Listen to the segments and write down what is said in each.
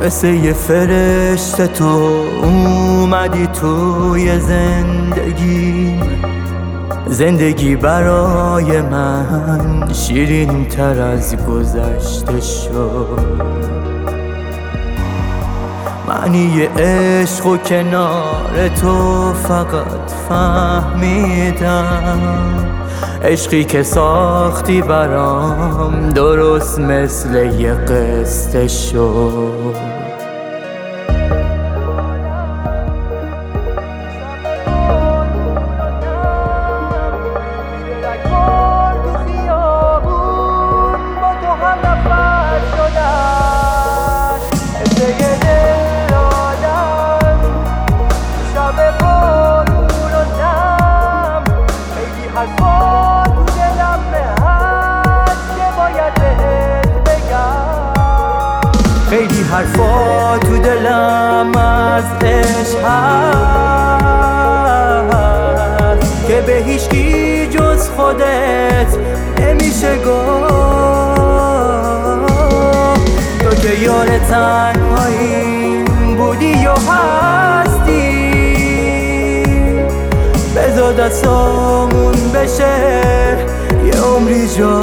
مثل یه فرشته تو اومدی توی زندگی برای من شیرین تر از گذشته شد. معنی عشق و کنار تو فقط فهمیدم، عشقی که ساختی برام درست مثل یه قصه شد. خیلی حرفا تو دلم از عشق هست که به هیچکی جز خودت نمیشه گفت. تو که یار تنهایی بودی و هستی، بذار دستامون بشه یه عمری جا.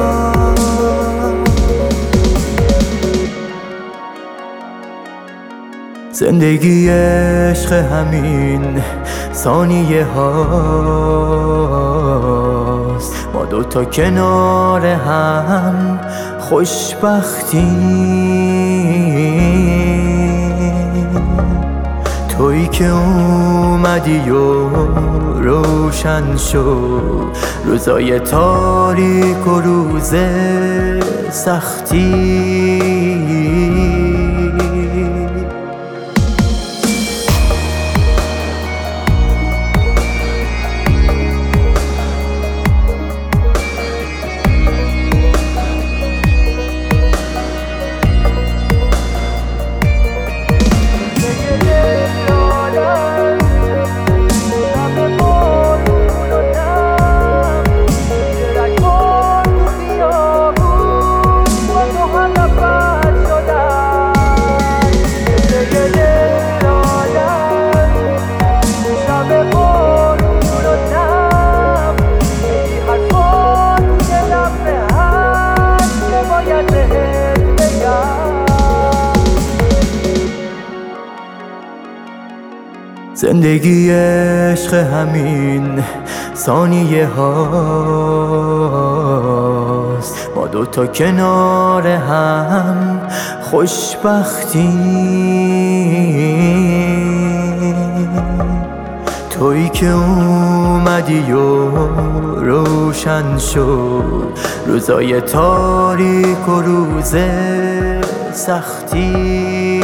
زندگی عشق همین ثانیه هاست، ما دوتا کنار هم خوشبختیم. تویی که اومدی و روشن شد روزای تاریک و روز سختی. زندگی عشق همین ثانیه هاست، ما دوتا کنار هم خوشبختیم. تویی که اومدی و روشن شد روزای تاریک و روز سختی.